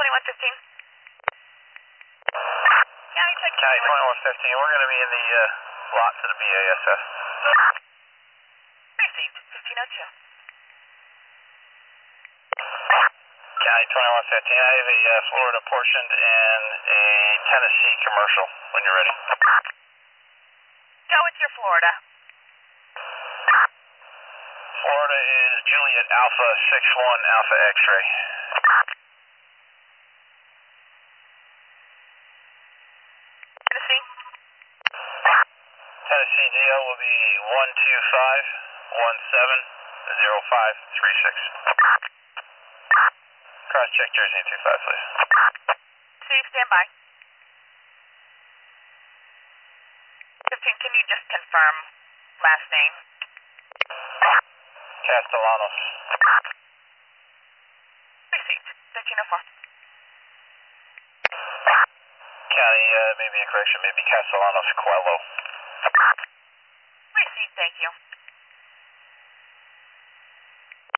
2115. County check. County 2115, we're going to be in the lot to the BASF. Received, 1502. County 2115, I have a Florida portioned and a Tennessee commercial when you're ready. Go with your Florida. Florida is Juliet Alpha 61 Alpha X-ray. Tennessee? Tennessee DL will be 125170536. Cross check Jersey 25, please. Steve, stand by. 15, can you just confirm last name? Castellanos. Received, 1304. County, maybe a correction, maybe Castellanos Coelho. Received, thank you.